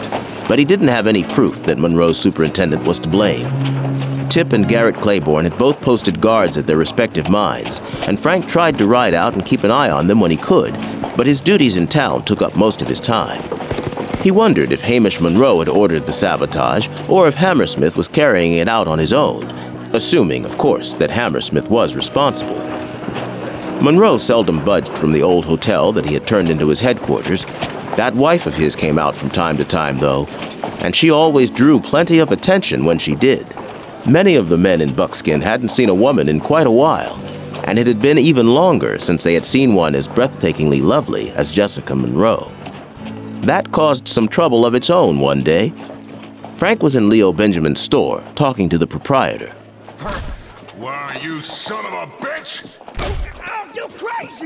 but he didn't have any proof that Monroe's superintendent was to blame. Tip and Garrett Claiborne had both posted guards at their respective mines, and Frank tried to ride out and keep an eye on them when he could, but his duties in town took up most of his time. He wondered if Hamish Monroe had ordered the sabotage, or if Hammersmith was carrying it out on his own, assuming, of course, that Hammersmith was responsible. Monroe seldom budged from the old hotel that he had turned into his headquarters. That wife of his came out from time to time, though, and she always drew plenty of attention when she did. Many of the men in Buckskin hadn't seen a woman in quite a while, and it had been even longer since they had seen one as breathtakingly lovely as Jessica Monroe. That caused some trouble of its own one day. Frank was in Leo Benjamin's store, talking to the proprietor. Why, you son of a bitch! Oh, you crazy!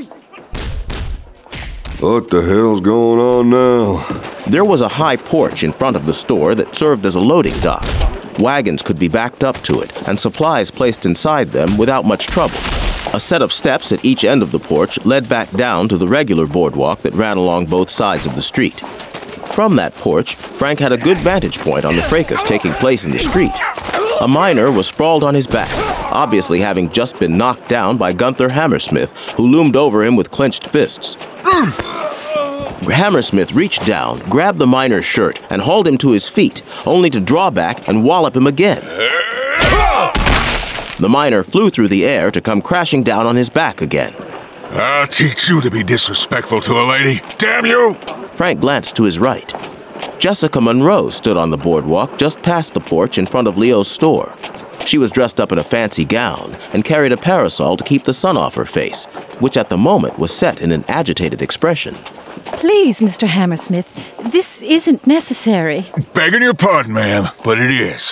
What the hell's going on now? There was a high porch in front of the store that served as a loading dock. Wagons could be backed up to it, and supplies placed inside them without much trouble. A set of steps at each end of the porch led back down to the regular boardwalk that ran along both sides of the street. From that porch, Frank had a good vantage point on the fracas taking place in the street. A miner was sprawled on his back, obviously having just been knocked down by Gunther Hammersmith, who loomed over him with clenched fists. Hammersmith reached down, grabbed the miner's shirt, and hauled him to his feet, only to draw back and wallop him again. The miner flew through the air to come crashing down on his back again. I'll teach you to be disrespectful to a lady. Damn you! Frank glanced to his right. Jessica Monroe stood on the boardwalk just past the porch in front of Leo's store. She was dressed up in a fancy gown and carried a parasol to keep the sun off her face, which at the moment was set in an agitated expression. Please, Mister Hammersmith, this isn't necessary. Begging your pardon, ma'am, but it is.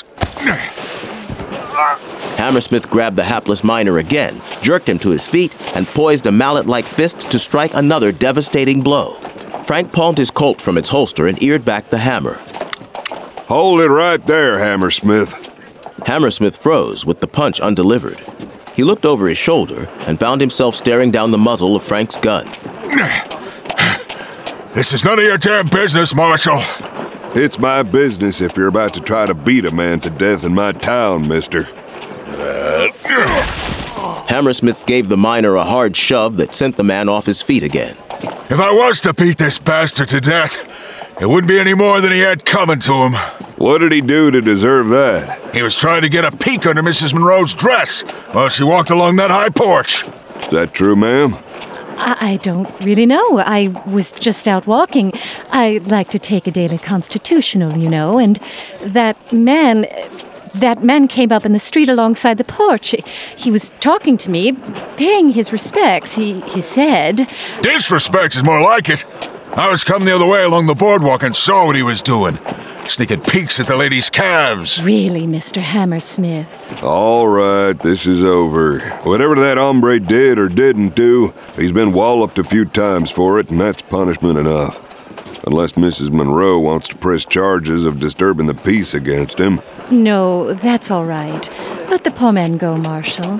Hammersmith grabbed the hapless miner again, jerked him to his feet, and poised a mallet-like fist to strike another devastating blow. Frank palmed his Colt from its holster and eared back the hammer. Hold it right there, Hammersmith. Hammersmith froze with the punch undelivered. He looked over his shoulder and found himself staring down the muzzle of Frank's gun. This is none of your damn business, Marshal. It's my business if you're about to try to beat a man to death in my town, mister. Uh, Hammersmith gave the miner a hard shove that sent the man off his feet again. If I was to beat this bastard to death, it wouldn't be any more than he had coming to him. What did he do to deserve that? He was trying to get a peek under Missus Monroe's dress while she walked along that high porch. Is that true, ma'am? I, I don't really know. I was just out walking. I like to take a daily constitutional, you know, and that man... That man came up in the street alongside the porch. He, he was talking to me, paying his respects, he, he said. Disrespect is more like it. I was coming the other way along the boardwalk and saw what he was doing. Sneaking peeks at the lady's calves. Really, Mister Hammersmith? All right, this is over. Whatever that hombre did or didn't do, he's been walloped a few times for it, and that's punishment enough. Unless Missus Monroe wants to press charges of disturbing the peace against him. No, that's all right. Let the poor man go, Marshal.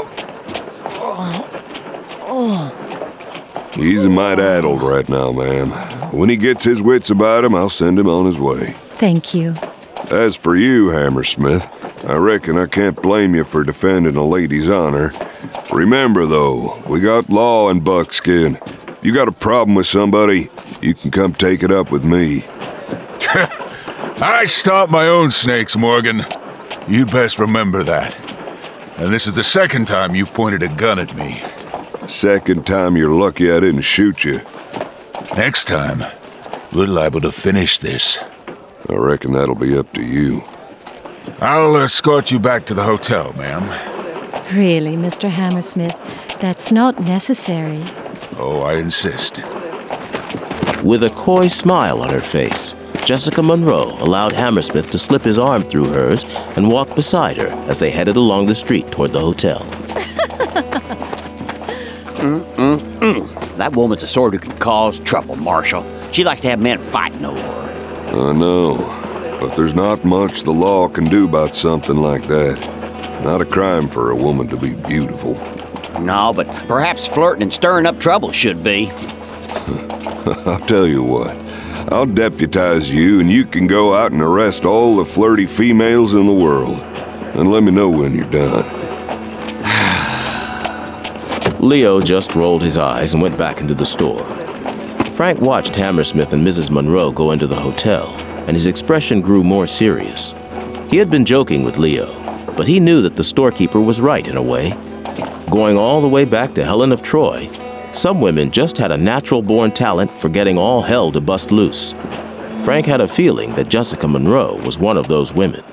He's a mite addled right now, ma'am. When he gets his wits about him, I'll send him on his way. Thank you. As for you, Hammersmith, I reckon I can't blame you for defending a lady's honor. Remember, though, we got law in Buckskin. You got a problem with somebody, you can come take it up with me. I stomp my own snakes, Morgan. You'd best remember that. And this is the second time you've pointed a gun at me. Second time you're lucky I didn't shoot you. Next time, we're liable to finish this. I reckon that'll be up to you. I'll escort you back to the hotel, ma'am. Really, Mister Hammersmith, that's not necessary. Oh, I insist. With a coy smile on her face, Jessica Monroe allowed Hammersmith to slip his arm through hers and walk beside her as they headed along the street toward the hotel. Mm-mm-mm. That woman's the sort who can cause trouble, Marshal. She likes to have men fighting over her. I know, but there's not much the law can do about something like that. Not a crime for a woman to be beautiful. No, but perhaps flirting and stirring up trouble should be. I'll tell you what. I'll deputize you, and you can go out and arrest all the flirty females in the world. And let me know when you're done. Leo just rolled his eyes and went back into the store. Frank watched Hammersmith and Missus Monroe go into the hotel, and his expression grew more serious. He had been joking with Leo, but he knew that the storekeeper was right in a way. Going all the way back to Helen of Troy, some women just had a natural-born talent for getting all hell to bust loose. Frank had a feeling that Jessica Monroe was one of those women.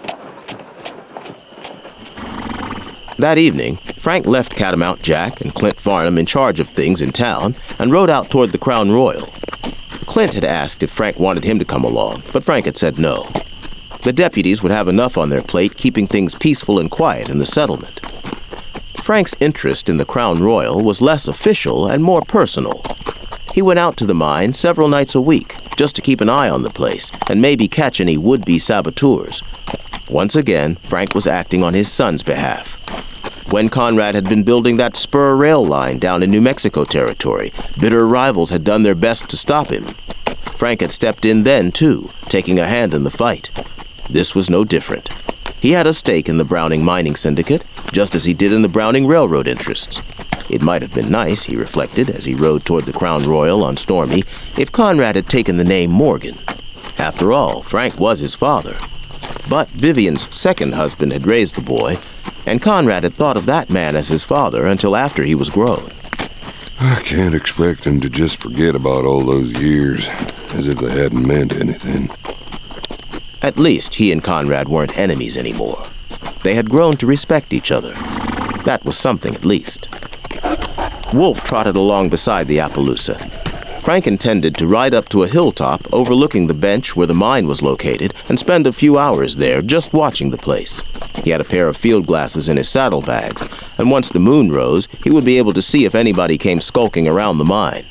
That evening, Frank left Catamount Jack and Clint Farnham in charge of things in town and rode out toward the Crown Royal. Clint had asked if Frank wanted him to come along, but Frank had said no. The deputies would have enough on their plate keeping things peaceful and quiet in the settlement. Frank's interest in the Crown Royal was less official and more personal. He went out to the mine several nights a week just to keep an eye on the place and maybe catch any would-be saboteurs. Once again, Frank was acting on his son's behalf. When Conrad had been building that spur rail line down in New Mexico territory, bitter rivals had done their best to stop him. Frank had stepped in then, too, taking a hand in the fight. This was no different. He had a stake in the Browning mining syndicate, just as he did in the Browning railroad interests. It might have been nice, he reflected, as he rode toward the Crown Royal on Stormy, if Conrad had taken the name Morgan. After all, Frank was his father. But Vivian's second husband had raised the boy, and Conrad had thought of that man as his father until after he was grown. I can't expect him to just forget about all those years, as if they hadn't meant anything. At least he and Conrad weren't enemies anymore. They had grown to respect each other. That was something, at least. Wolf trotted along beside the Appaloosa. Frank intended to ride up to a hilltop overlooking the bench where the mine was located and spend a few hours there just watching the place. He had a pair of field glasses in his saddlebags, and once the moon rose, he would be able to see if anybody came skulking around the mine.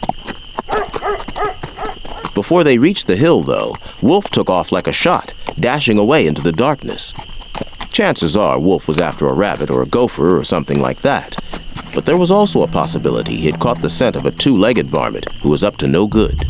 Before they reached the hill, though, Wolf took off like a shot, dashing away into the darkness. Chances are Wolf was after a rabbit or a gopher or something like that. But there was also a possibility he had caught the scent of a two-legged varmint who was up to no good.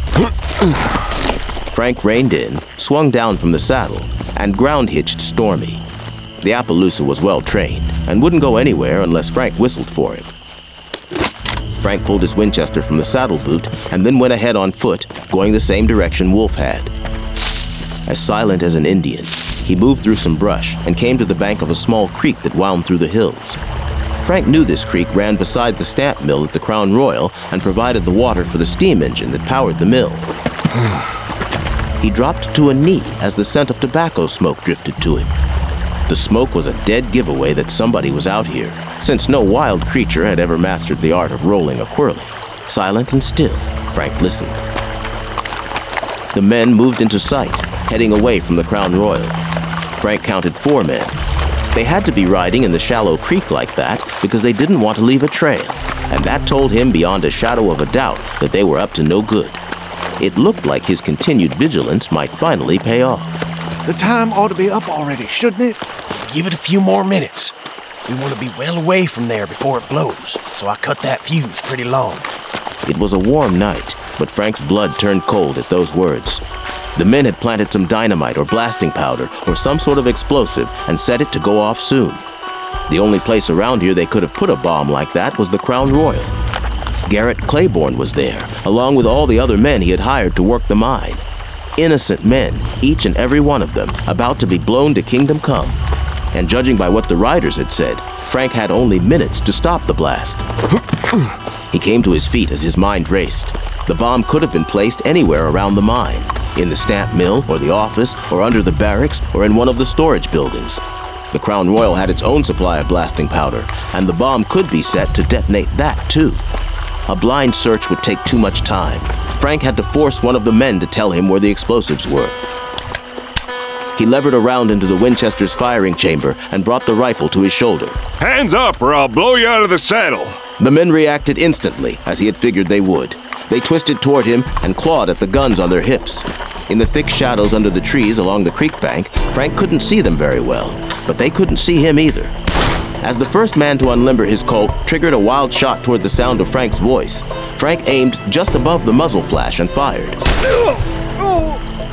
Frank reined in, swung down from the saddle, and ground-hitched Stormy. The Appaloosa was well-trained and wouldn't go anywhere unless Frank whistled for him. Frank pulled his Winchester from the saddle boot and then went ahead on foot, going the same direction Wolf had. As silent as an Indian, he moved through some brush and came to the bank of a small creek that wound through the hills. Frank knew this creek ran beside the stamp mill at the Crown Royal and provided the water for the steam engine that powered the mill. He dropped to a knee as the scent of tobacco smoke drifted to him. The smoke was a dead giveaway that somebody was out here, since no wild creature had ever mastered the art of rolling a quirly. Silent and still, Frank listened. The men moved into sight, heading away from the Crown Royal. Frank counted four men. They had to be riding in the shallow creek like that because they didn't want to leave a trail, and that told him beyond a shadow of a doubt that they were up to no good. It looked like his continued vigilance might finally pay off. The time ought to be up already, shouldn't it? Give it a few more minutes. We want to be well away from there before it blows, so I cut that fuse pretty long. It was a warm night, but Frank's blood turned cold at those words. The men had planted some dynamite or blasting powder or some sort of explosive and set it to go off soon. The only place around here they could have put a bomb like that was the Crown Royal. Garrett Claiborne was there, along with all the other men he had hired to work the mine. Innocent men, each and every one of them, about to be blown to kingdom come. And judging by what the riders had said, Frank had only minutes to stop the blast. He came to his feet as his mind raced. The bomb could have been placed anywhere around the mine, in the stamp mill, or the office, or under the barracks, or in one of the storage buildings. The Crown Royal had its own supply of blasting powder, and the bomb could be set to detonate that, too. A blind search would take too much time. Frank had to force one of the men to tell him where the explosives were. He levered around into the Winchester's firing chamber and brought the rifle to his shoulder. Hands up or I'll blow you out of the saddle! The men reacted instantly, as he had figured they would. They twisted toward him and clawed at the guns on their hips. In the thick shadows under the trees along the creek bank, Frank couldn't see them very well, but they couldn't see him either. As the first man to unlimber his Colt triggered a wild shot toward the sound of Frank's voice, Frank aimed just above the muzzle flash and fired.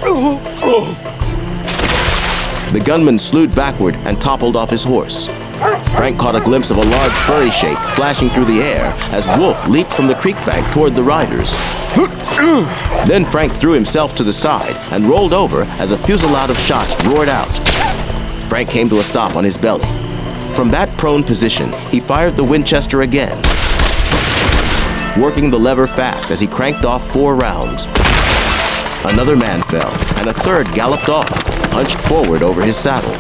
The gunman slewed backward and toppled off his horse. Frank caught a glimpse of a large furry shape flashing through the air as Wolf leaped from the creek bank toward the riders. Then Frank threw himself to the side and rolled over as a fusillade of shots roared out. Frank came to a stop on his belly. From that prone position, he fired the Winchester again, working the lever fast as he cranked off four rounds. Another man fell, and a third galloped off, hunched forward over his saddle.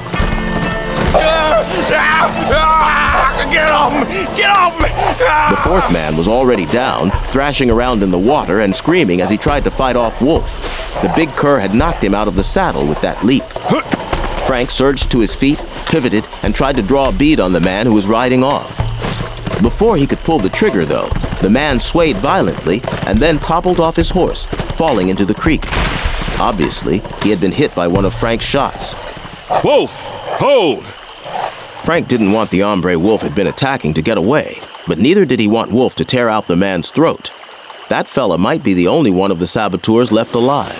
Get off me! Get off me! The fourth man was already down, thrashing around in the water and screaming as he tried to fight off Wolf. The big cur had knocked him out of the saddle with that leap. Frank surged to his feet, pivoted, and tried to draw a bead on the man who was riding off. Before he could pull the trigger, though, the man swayed violently and then toppled off his horse, falling into the creek. Obviously, he had been hit by one of Frank's shots. Wolf, hold! Frank didn't want the hombre Wolf had been attacking to get away, but neither did he want Wolf to tear out the man's throat. That fella might be the only one of the saboteurs left alive.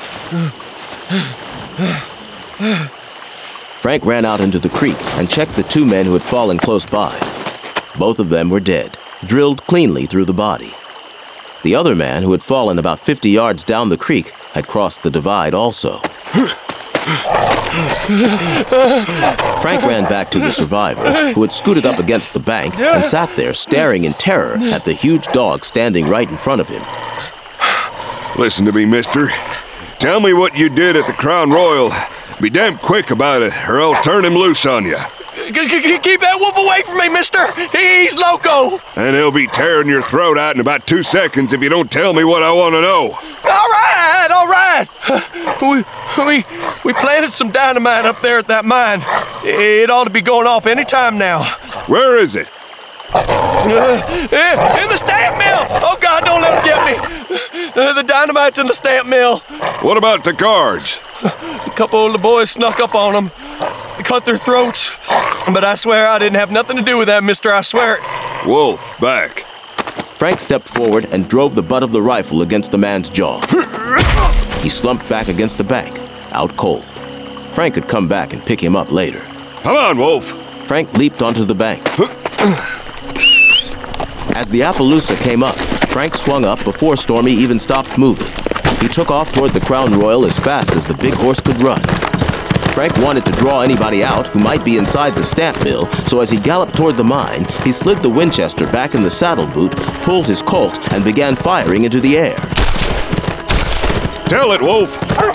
Frank ran out into the creek and checked the two men who had fallen close by. Both of them were dead, drilled cleanly through the body. The other man, who had fallen about fifty yards down the creek, had crossed the divide also. Frank ran back to the survivor, who had scooted up against the bank and sat there staring in terror at the huge dog standing right in front of him. Listen to me, mister. Tell me what you did at the Crown Royal. Be damn quick about it, or I'll turn him loose on you. Keep that wolf away from me, mister! He's loco! And he'll be tearing your throat out in about two seconds if you don't tell me what I want to know. All right, all right! We, we, we planted some dynamite up there at that mine. It ought to be going off any time now. Where is it? Uh, in the stamp mill! Oh, God, don't let him get me! Uh, the dynamite's in the stamp mill. What about the guards? A couple of the boys snuck up on them. They cut their throats. But I swear I didn't have nothing to do with that, mister, I swear it. Wolf, back. Frank stepped forward and drove the butt of the rifle against the man's jaw. He slumped back against the bank, out cold. Frank could come back and pick him up later. Come on, Wolf. Frank leaped onto the bank. As the Appaloosa came up, Frank swung up before Stormy even stopped moving. He took off toward the Crown Royal as fast as the big horse could run. Frank wanted to draw anybody out who might be inside the stamp mill, so as he galloped toward the mine, he slid the Winchester back in the saddle boot, pulled his Colt, and began firing into the air. Tell it, Wolf.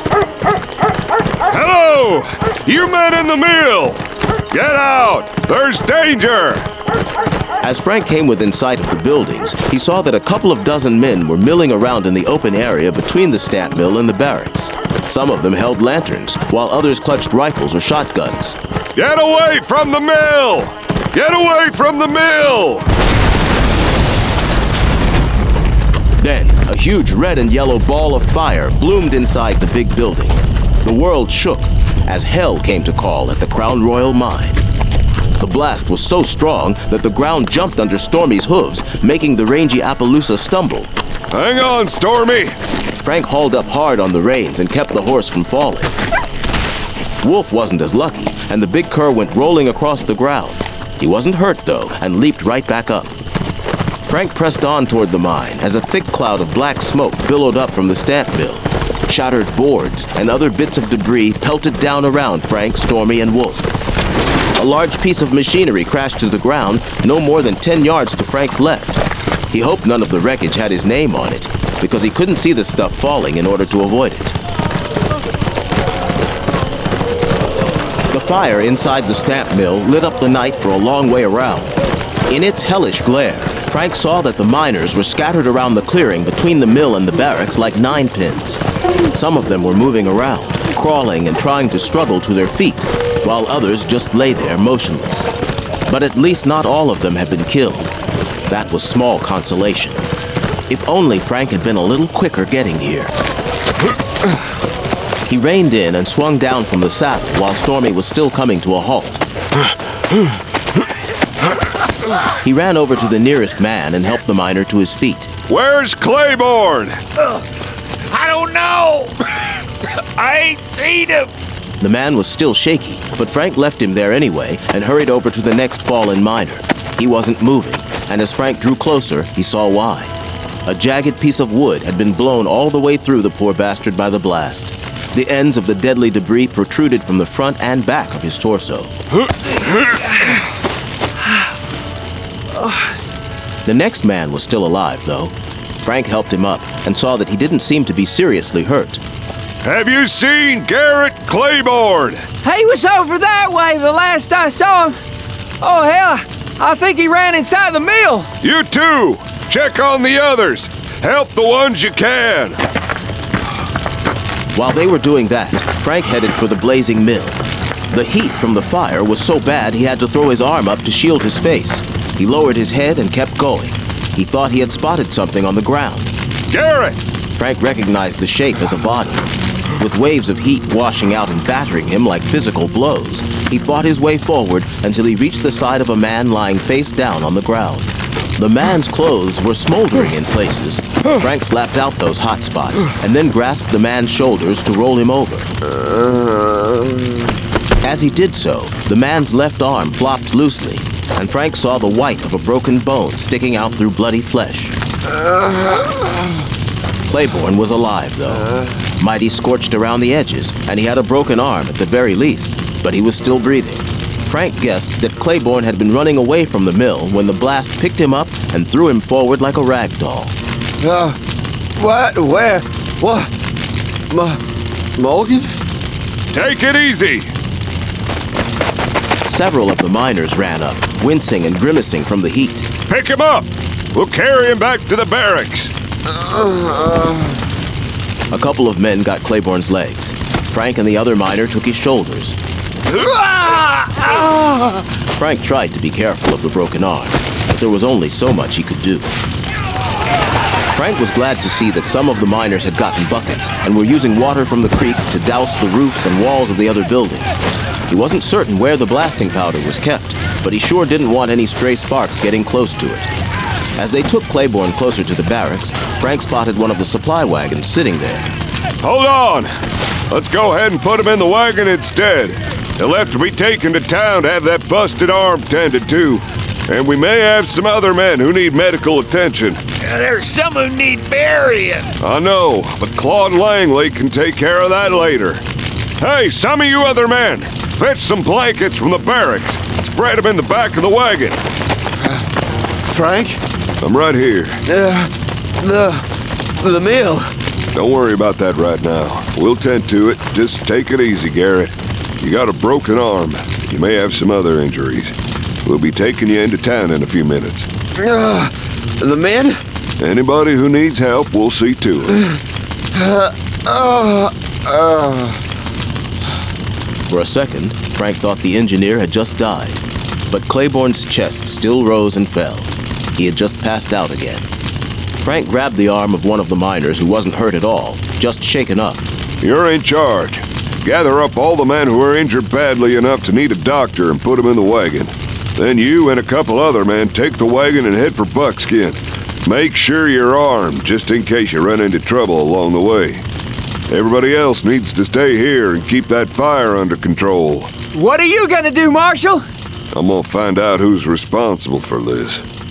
Hello! You men in the mill! Get out! There's danger! As Frank came within sight of the buildings, he saw that a couple of dozen men were milling around in the open area between the stamp mill and the barracks. Some of them held lanterns, while others clutched rifles or shotguns. Get away from the mill! Get away from the mill! Then, a huge red and yellow ball of fire bloomed inside the big building. The world shook as hell came to call at the Crown Royal mine. The blast was so strong that the ground jumped under Stormy's hooves, making the rangy Appaloosa stumble. Hang on, Stormy! Frank hauled up hard on the reins and kept the horse from falling. Wolf wasn't as lucky, and the big cur went rolling across the ground. He wasn't hurt, though, and leaped right back up. Frank pressed on toward the mine as a thick cloud of black smoke billowed up from the stamp mill. Shattered boards and other bits of debris pelted down around Frank, Stormy, and Wolf. A large piece of machinery crashed to the ground no more than ten yards to Frank's left. He hoped none of the wreckage had his name on it, because he couldn't see the stuff falling in order to avoid it. The fire inside the stamp mill lit up the night for a long way around. In its hellish glare, Frank saw that the miners were scattered around the clearing between the mill and the barracks like nine pins. Some of them were moving around, crawling and trying to struggle to their feet, while others just lay there motionless. But at least not all of them had been killed. That was small consolation. If only Frank had been a little quicker getting here. He reined in and swung down from the saddle while Stormy was still coming to a halt. He ran over to the nearest man and helped the miner to his feet. Where's Claiborne? Uh, I don't know. I ain't seen him. The man was still shaky, but Frank left him there anyway and hurried over to the next fallen miner. He wasn't moving, and as Frank drew closer, he saw why. A jagged piece of wood had been blown all the way through the poor bastard by the blast. The ends of the deadly debris protruded from the front and back of his torso. The next man was still alive, though. Frank helped him up and saw that he didn't seem to be seriously hurt. Have you seen Garrett Claiborne? He was over that way the last I saw him. Oh, hell, I think he ran inside the mill. You too. Check on the others. Help the ones you can. While they were doing that, Frank headed for the blazing mill. The heat from the fire was so bad he had to throw his arm up to shield his face. He lowered his head and kept going. He thought he had spotted something on the ground. Garrett! Frank recognized the shape as a body. With waves of heat washing out and battering him like physical blows, he fought his way forward until he reached the side of a man lying face down on the ground. The man's clothes were smoldering in places. Frank slapped out those hot spots and then grasped the man's shoulders to roll him over. As he did so, the man's left arm flopped loosely, and Frank saw the white of a broken bone sticking out through bloody flesh. Claiborne was alive, though. Mighty scorched around the edges, and he had a broken arm at the very least, but he was still breathing. Frank guessed that Claiborne had been running away from the mill when the blast picked him up and threw him forward like a rag doll. Uh, what? Where? What? M- Morgan? Take it easy! Several of the miners ran up, wincing and grimacing from the heat. Pick him up! We'll carry him back to the barracks. A couple of men got Claiborne's legs. Frank and the other miner took his shoulders. Frank tried to be careful of the broken arm, but there was only so much he could do. Frank was glad to see that some of the miners had gotten buckets and were using water from the creek to douse the roofs and walls of the other buildings. He wasn't certain where the blasting powder was kept, but he sure didn't want any stray sparks getting close to it. As they took Claiborne closer to the barracks, Frank spotted one of the supply wagons sitting there. Hold on! Let's go ahead and put him in the wagon instead. He'll have to be taken to town to have that busted arm tended to. And we may have some other men who need medical attention. Yeah, there's some who need burying. I know, but Claude Langley can take care of that later. Hey, some of you other men, fetch some blankets from the barracks. Spread them in the back of the wagon. Uh, Frank? I'm right here. Uh, the... the mill. Don't worry about that right now. We'll tend to it. Just take it easy, Garrett. You got a broken arm. You may have some other injuries. We'll be taking you into town in a few minutes. Uh, the men? Anybody who needs help, we'll see to it. Uh, uh, uh. For a second, Frank thought the engineer had just died. But Claiborne's chest still rose and fell. He had just passed out again. Frank grabbed the arm of one of the miners who wasn't hurt at all, just shaken up. You're in charge. Gather up all the men who are injured badly enough to need a doctor and put them in the wagon. Then you and a couple other men take the wagon and head for Buckskin. Make sure you're armed, just in case you run into trouble along the way. Everybody else needs to stay here and keep that fire under control. What are you gonna do, Marshal? I'm gonna find out who's responsible for this.